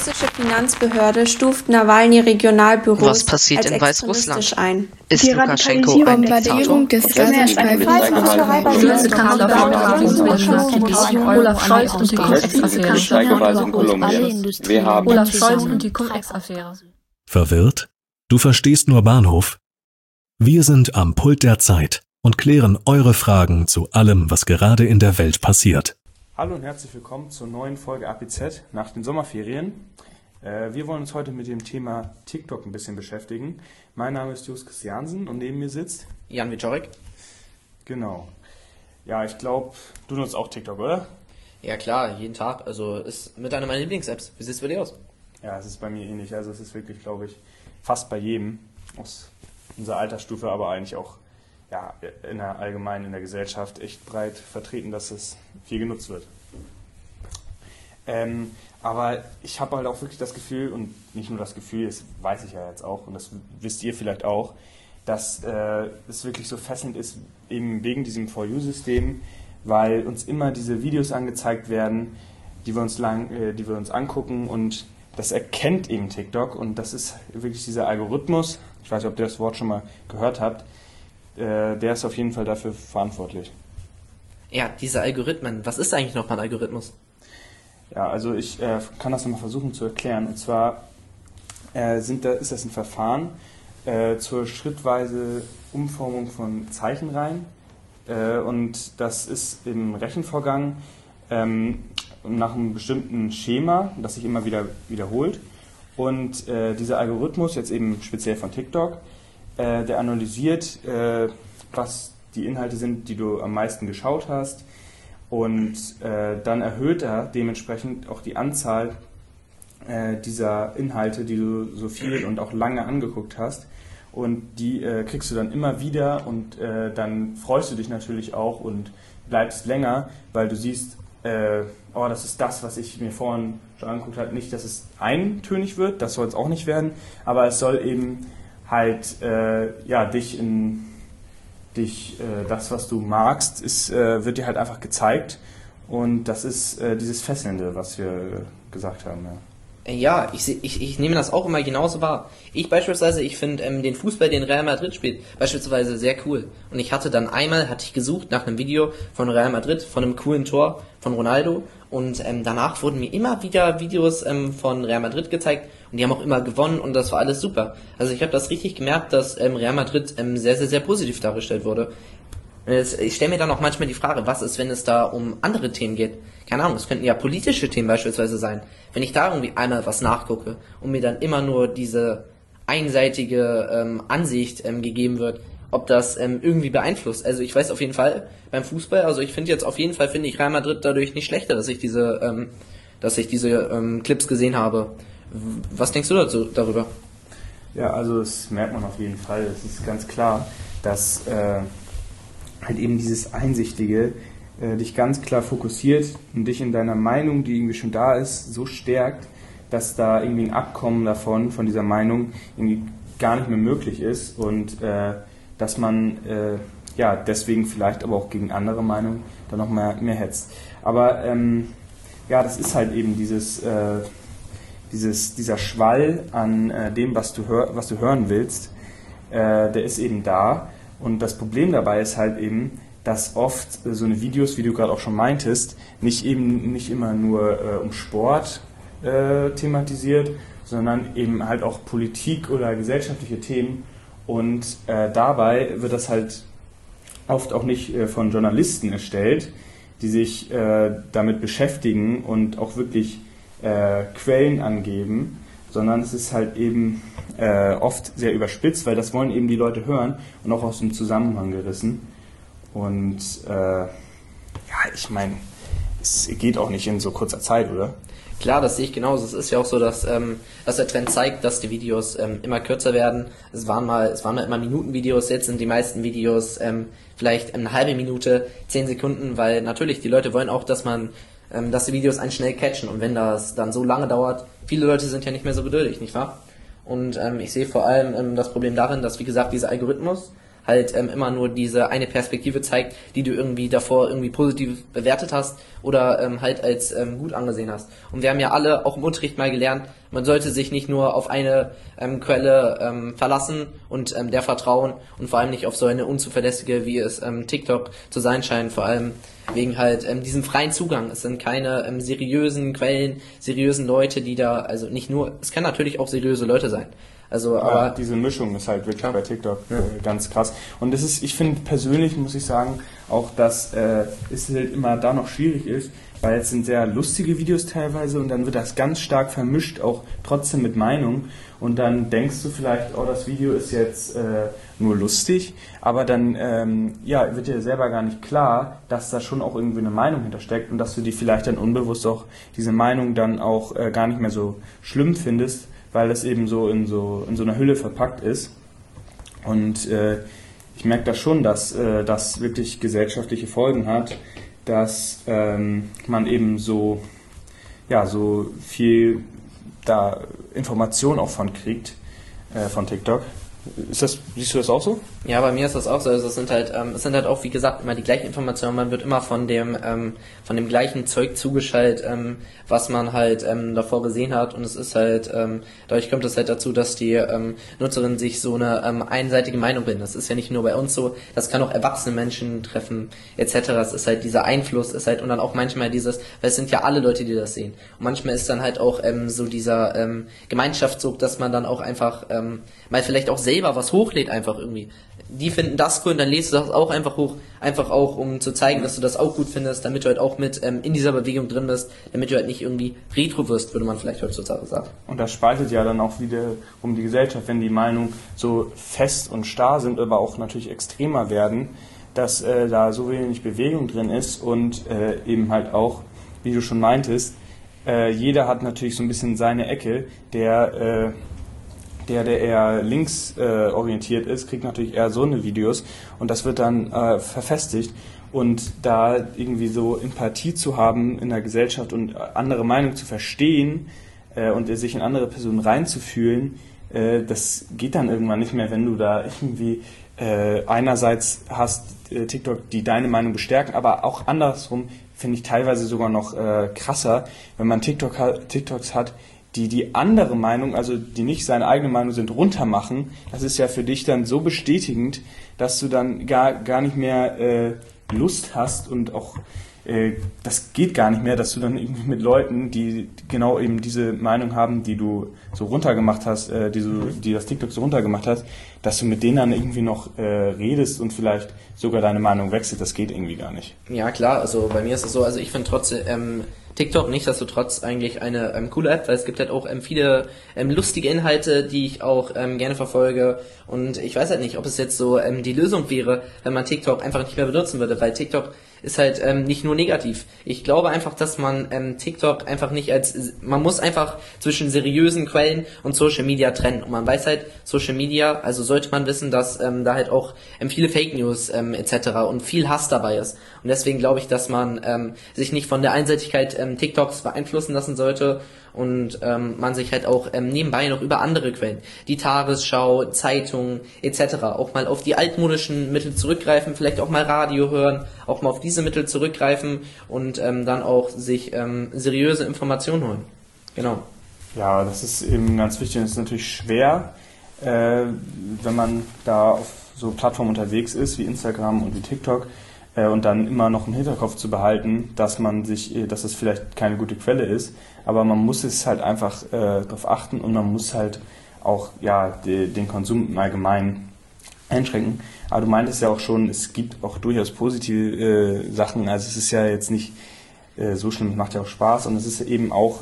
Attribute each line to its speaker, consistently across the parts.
Speaker 1: russische Finanzbehörde stuft Nawalny-Regionalbüros
Speaker 2: Was passiert
Speaker 1: als
Speaker 2: in
Speaker 1: extremistisch
Speaker 2: Weißrussland?
Speaker 1: ein.
Speaker 2: Ist Lukaschenko ein Diktator?
Speaker 3: Des Gazastreifens.
Speaker 4: Stürze Kanzler Olaf Scholz und die Cum-Ex-Affäre. Olaf Scholz und die Cum-Ex-Affäre.
Speaker 5: Verwirrt? Du verstehst nur Bahnhof? Wir sind am Pult der Zeit und klären eure Fragen zu allem, was gerade in der Welt passiert.
Speaker 6: Hallo und herzlich willkommen zur neuen Folge APZ nach den Sommerferien. Wir wollen uns heute mit dem Thema TikTok ein bisschen beschäftigen. Mein Name ist Jos Christiansen und neben mir sitzt
Speaker 7: Jan Wieczorek.
Speaker 6: Genau. Ja, ich glaube, du nutzt auch TikTok, oder?
Speaker 7: Ja klar, jeden Tag. Also ist mit einer meiner Lieblings-Apps. Wie sieht es bei dir aus?
Speaker 6: Ja, es ist bei mir ähnlich. Also es ist wirklich, glaube ich, fast bei jedem aus unserer Altersstufe, aber eigentlich auch ja, allgemein in der Gesellschaft echt breit vertreten, dass es viel genutzt wird. Aber ich habe halt auch wirklich das Gefühl, und nicht nur das Gefühl, das weiß ich ja jetzt auch, und das wisst ihr vielleicht auch, dass es wirklich so fesselnd ist, eben wegen diesem For You-System, weil uns immer diese Videos angezeigt werden, die wir uns angucken, und das erkennt eben TikTok, und das ist wirklich dieser Algorithmus, ich weiß nicht, ob ihr das Wort schon mal gehört habt, der ist auf jeden Fall dafür verantwortlich.
Speaker 7: Ja, diese Algorithmen. Was ist eigentlich nochmal ein Algorithmus?
Speaker 6: Ja, also ich kann das nochmal versuchen zu erklären. Und zwar ist das ein Verfahren zur schrittweise Umformung von Zeichenreihen. Und das ist im Rechenvorgang nach einem bestimmten Schema, das sich immer wieder wiederholt. Und dieser Algorithmus, jetzt eben speziell von TikTok, der analysiert, was die Inhalte sind, die du am meisten geschaut hast, und dann erhöht er dementsprechend auch die Anzahl dieser Inhalte, die du so viel und auch lange angeguckt hast, und die kriegst du dann immer wieder, und dann freust du dich natürlich auch und bleibst länger, weil du siehst, oh, das ist das, was ich mir vorhin schon angeguckt habe. Nicht, dass es eintönig wird, das soll es auch nicht werden, aber es soll eben halt das, was du magst, wird dir halt einfach gezeigt, und das ist dieses Fesselnde, was wir gesagt haben.
Speaker 7: Ja, ich nehme das auch immer genauso wahr. Ich finde den Fußball, den Real Madrid spielt, beispielsweise sehr cool. Und ich hatte gesucht nach einem Video von Real Madrid, von einem coolen Tor von Ronaldo, und danach wurden mir immer wieder Videos von Real Madrid gezeigt, und die haben auch immer gewonnen, und das war alles super. Also ich habe das richtig gemerkt, dass Real Madrid sehr, sehr, sehr positiv dargestellt wurde. Ich stelle mir dann auch manchmal die Frage, was ist, wenn es da um andere Themen geht? Keine Ahnung, es könnten ja politische Themen beispielsweise sein. Wenn ich da irgendwie einmal was nachgucke und mir dann immer nur diese einseitige Ansicht gegeben wird, ob das irgendwie beeinflusst. Also ich weiß auf jeden Fall beim Fußball, also ich finde ich Real Madrid dadurch nicht schlechter, dass ich diese Clips gesehen habe. Was denkst du darüber?
Speaker 6: Ja, also das merkt man auf jeden Fall. Es ist ganz klar, dass halt eben dieses Einsichtige dich ganz klar fokussiert und dich in deiner Meinung, die irgendwie schon da ist, so stärkt, dass da irgendwie ein Abkommen von dieser Meinung irgendwie gar nicht mehr möglich ist, und dass man deswegen vielleicht aber auch gegen andere Meinungen dann noch mehr hetzt. Aber das ist halt eben dieser Schwall an dem, was du hören willst, der ist eben da. Und das Problem dabei ist halt eben, dass oft so eine Videos, wie du gerade auch schon meintest, nicht immer nur um Sport thematisiert, sondern eben halt auch Politik oder gesellschaftliche Themen. Und dabei wird das halt oft auch nicht von Journalisten erstellt, die sich damit beschäftigen und auch wirklich Quellen angeben, sondern es ist halt eben oft sehr überspitzt, weil das wollen eben die Leute hören und auch aus dem Zusammenhang gerissen. Und ich meine, es geht auch nicht in so kurzer Zeit, oder?
Speaker 7: Klar, das sehe ich genauso. Es ist ja auch so, dass der Trend zeigt, dass die Videos immer kürzer werden. Es waren mal immer Minutenvideos, jetzt sind die meisten Videos vielleicht eine halbe Minute, 10 Sekunden, weil natürlich die Leute wollen auch, dass die Videos einen schnell catchen, und wenn das dann so lange dauert, viele Leute sind ja nicht mehr so geduldig, nicht wahr? Und ich sehe vor allem das Problem darin, dass, wie gesagt, dieser Algorithmus halt immer nur diese eine Perspektive zeigt, die du irgendwie davor irgendwie positiv bewertet hast oder halt als gut angesehen hast. Und wir haben ja alle auch im Unterricht mal gelernt, man sollte sich nicht nur auf eine Quelle verlassen und der vertrauen und vor allem nicht auf so eine unzuverlässige, wie es TikTok zu sein scheint, vor allem wegen halt diesem freien Zugang. Es sind keine seriösen Quellen, seriösen Leute, die da, also nicht nur, es kann natürlich auch seriöse Leute sein. Also,
Speaker 6: ja,
Speaker 7: aber
Speaker 6: diese Mischung ist halt wirklich bei TikTok ganz krass. Und das ist, ich finde persönlich, muss ich sagen, auch, dass es halt immer da noch schwierig ist, weil es sind sehr lustige Videos teilweise und dann wird das ganz stark vermischt, auch trotzdem mit Meinung. Und dann denkst du vielleicht, oh, das Video ist jetzt nur lustig, aber dann wird dir selber gar nicht klar, dass da schon auch irgendwie eine Meinung hintersteckt und dass du die vielleicht dann unbewusst auch diese Meinung dann auch gar nicht mehr so schlimm findest, weil es eben so in so einer Hülle verpackt ist. Und ich merke da schon, dass das wirklich gesellschaftliche Folgen hat, dass man eben so viel da Information auch von kriegt, von TikTok. Siehst du das auch so?
Speaker 7: Ja, bei mir ist das auch so. Also es sind halt auch, wie gesagt, immer die gleichen Informationen. Man wird immer von dem gleichen Zeug zugeschaltet, was man halt davor gesehen hat. Und es ist halt, dadurch kommt es halt dazu, dass die Nutzerinnen sich so eine einseitige Meinung bilden. Das ist ja nicht nur bei uns so, das kann auch erwachsene Menschen treffen, etc. Es ist halt dieser Einfluss, ist halt, und dann auch manchmal dieses, weil es sind ja alle Leute, die das sehen. Und manchmal ist dann halt auch so dieser Gemeinschaftszug, dass man dann auch einfach mal vielleicht auch selber was hochlädt, einfach irgendwie. Die finden das cool und dann lädst du das auch einfach hoch, einfach auch, um zu zeigen, dass du das auch gut findest, damit du halt auch mit in dieser Bewegung drin bist, damit du halt nicht irgendwie retro wirst, würde man vielleicht heutzutage sagen.
Speaker 6: Und das spaltet ja dann auch wieder um die Gesellschaft, wenn die Meinungen so fest und starr sind, aber auch natürlich extremer werden, dass da so wenig Bewegung drin ist und eben halt auch, wie du schon meintest, jeder hat natürlich so ein bisschen seine Ecke, der eher links orientiert ist, kriegt natürlich eher so eine Videos und das wird dann verfestigt. Und da irgendwie so Empathie zu haben in der Gesellschaft und andere Meinungen zu verstehen und sich in andere Personen reinzufühlen, das geht dann irgendwann nicht mehr, wenn du da irgendwie einerseits hast TikTok, die deine Meinung bestärken, aber auch andersrum finde ich teilweise sogar noch krasser, wenn man TikToks hat, die andere Meinung, also die nicht seine eigene Meinung sind, runtermachen. Das ist ja für dich dann so bestätigend, dass du dann gar nicht mehr Lust hast und auch das geht gar nicht mehr, dass du dann irgendwie mit Leuten, die genau eben diese Meinung haben, die du so runtergemacht hast, die das TikTok so runtergemacht hast, dass du mit denen dann irgendwie noch redest und vielleicht sogar deine Meinung wechselt. Das geht irgendwie gar nicht.
Speaker 7: Ja klar, also bei mir ist es so, also ich finde trotzdem TikTok nichtsdestotrotz eigentlich eine coole App, weil es gibt halt auch viele lustige Inhalte, die ich auch gerne verfolge und ich weiß halt nicht, ob es jetzt so die Lösung wäre, wenn man TikTok einfach nicht mehr benutzen würde, weil TikTok ist halt nicht nur negativ. Ich glaube einfach, dass man TikTok einfach nicht man muss einfach zwischen seriösen Quellen und Social Media trennen. Und man weiß halt, Social Media, also sollte man wissen, dass da halt auch viele Fake News etc. und viel Hass dabei ist. Und deswegen glaube ich, dass man sich nicht von der Einseitigkeit TikToks beeinflussen lassen sollte und man sich halt auch nebenbei noch über andere Quellen, die Tagesschau, Zeitungen etc. auch mal auf die altmodischen Mittel zurückgreifen, vielleicht auch mal Radio hören, auch mal auf diese Mittel zurückgreifen und dann auch sich seriöse Informationen holen. Genau.
Speaker 6: Ja, das ist eben ganz wichtig. Das ist natürlich schwer, wenn man da auf so Plattformen unterwegs ist wie Instagram und wie TikTok und dann immer noch im Hinterkopf zu behalten, dass es vielleicht keine gute Quelle ist, aber man muss es halt einfach darauf achten und man muss halt auch den Konsum im Allgemeinen einschränken. Aber du meintest ja auch schon, es gibt auch durchaus positive Sachen, also es ist ja jetzt nicht so schlimm, es macht ja auch Spaß und es ist eben auch,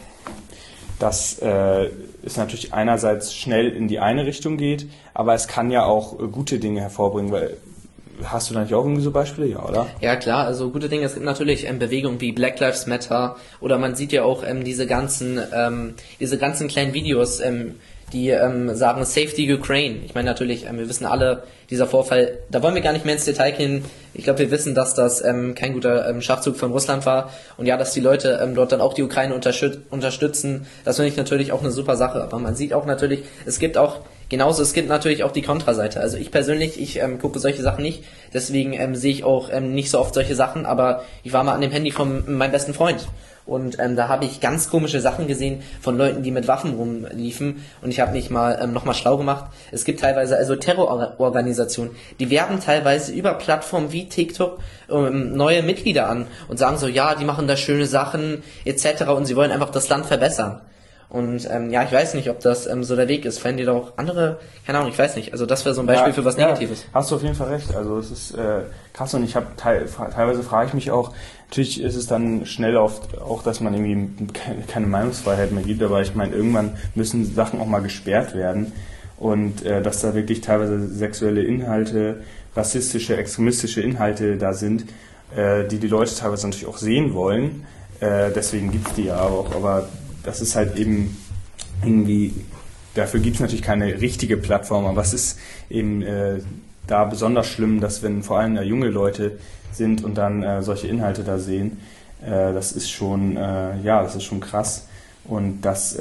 Speaker 6: dass es natürlich einerseits schnell in die eine Richtung geht, aber es kann ja auch gute Dinge hervorbringen, weil hast du da nicht auch irgendwie so Beispiele? Ja, oder? Ja, klar, also gute Dinge. Es gibt natürlich Bewegungen wie Black Lives Matter oder man sieht ja auch diese ganzen kleinen Videos, die sagen Save the Ukraine. Ich meine natürlich, wir wissen alle, dieser Vorfall, da wollen wir gar nicht mehr ins Detail gehen,
Speaker 7: Ich glaube, wir wissen, dass das kein guter Schachzug von Russland war. Und ja, dass die Leute dort dann auch die Ukraine unterstützen, das finde ich natürlich auch eine super Sache. Aber man sieht auch natürlich, es gibt natürlich auch die Kontraseite. Also ich persönlich, ich gucke solche Sachen nicht, deswegen sehe ich auch nicht so oft solche Sachen, aber ich war mal an dem Handy von meinem besten Freund. Und da habe ich ganz komische Sachen gesehen von Leuten, die mit Waffen rumliefen. Und ich habe mich mal nochmal schlau gemacht. Es gibt teilweise also Terrororganisationen, die werben teilweise über Plattformen wie TikTok neue Mitglieder an und sagen so, ja, die machen da schöne Sachen etc. und sie wollen einfach das Land verbessern. Und ja, ich weiß nicht, ob das so der Weg ist. Fallen dir da auch andere, keine Ahnung, ich weiß nicht. Also das wäre so ein Beispiel für was Negatives.
Speaker 6: Hast du auf jeden Fall recht. Also es ist krass und ich habe teilweise frage ich mich auch, natürlich ist es dann schnell oft auch, dass man irgendwie keine Meinungsfreiheit mehr gibt, aber ich meine, irgendwann müssen Sachen auch mal gesperrt werden und dass da wirklich teilweise sexuelle Inhalte, rassistische, extremistische Inhalte da sind, die Leute teilweise natürlich auch sehen wollen. Deswegen gibt's die ja auch, aber das ist halt eben irgendwie, dafür gibt es natürlich keine richtige Plattform, aber es ist eben da besonders schlimm, dass wenn vor allem da junge Leute sind und dann solche Inhalte da sehen, das ist schon, das ist schon krass und das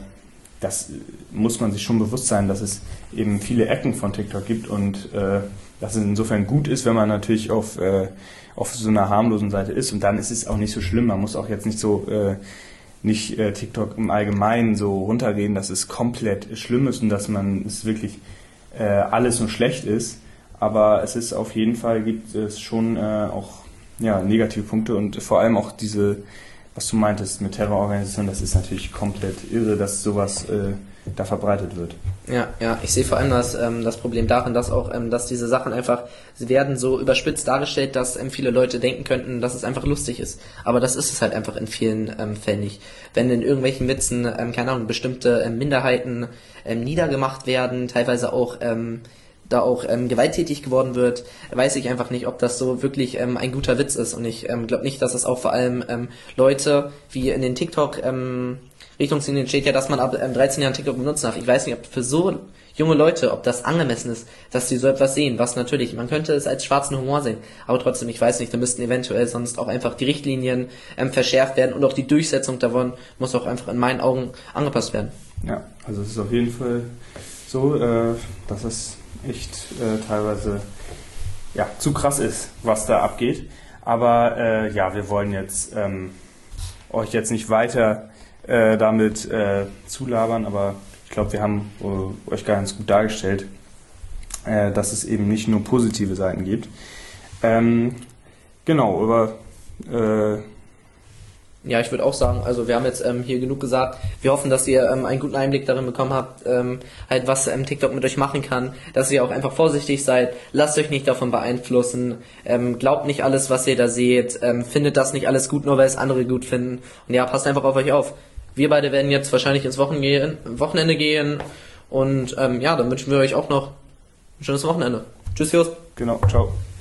Speaker 6: muss man sich schon bewusst sein, dass es eben viele Ecken von TikTok gibt und dass es insofern gut ist, wenn man natürlich auf so einer harmlosen Seite ist und dann ist es auch nicht so schlimm, man muss auch jetzt nicht so TikTok im Allgemeinen so runterreden, dass es komplett schlimm ist und dass man es wirklich alles nur schlecht ist. Aber es ist auf jeden Fall, gibt es schon auch negative Punkte und vor allem auch diese, was du meintest mit Terrororganisationen, das ist natürlich komplett irre, dass sowas da verbreitet wird.
Speaker 7: Ja, ich sehe vor allem das Problem darin, dass auch, dass diese Sachen einfach, sie werden so überspitzt dargestellt, dass viele Leute denken könnten, dass es einfach lustig ist. Aber das ist es halt einfach in vielen Fällen nicht. Wenn in irgendwelchen Witzen, keine Ahnung, bestimmte Minderheiten niedergemacht werden, teilweise auch gewalttätig geworden wird, weiß ich einfach nicht, ob das so wirklich ein guter Witz ist. Und ich glaube nicht, dass es auch vor allem Leute, wie in den TikTok Richtungslinien steht ja, dass man ab 13 Jahren TikTok benutzen darf. Ich weiß nicht, ob für so junge Leute, ob das angemessen ist, dass sie so etwas sehen, was natürlich, man könnte es als schwarzen Humor sehen, aber trotzdem, ich weiß nicht, da müssten eventuell sonst auch einfach die Richtlinien verschärft werden und auch die Durchsetzung davon muss auch einfach in meinen Augen angepasst werden.
Speaker 6: Ja, also es ist auf jeden Fall so, dass es echt teilweise zu krass ist, was da abgeht. Aber wir wollen jetzt euch jetzt nicht weiter damit zulabern, aber ich glaube, wir haben euch ganz gut dargestellt, dass es eben nicht nur positive Seiten gibt.
Speaker 7: Ja, ich würde auch sagen, also wir haben jetzt hier genug gesagt. Wir hoffen, dass ihr einen guten Einblick darin bekommen habt, halt was TikTok mit euch machen kann, dass ihr auch einfach vorsichtig seid, lasst euch nicht davon beeinflussen, glaubt nicht alles, was ihr da seht, findet das nicht alles gut, nur weil es andere gut finden und ja, passt einfach auf euch auf. Wir beide werden jetzt wahrscheinlich ins Wochenende gehen und dann wünschen wir euch auch noch ein schönes Wochenende. Tschüss, Jost.
Speaker 6: Genau, ciao.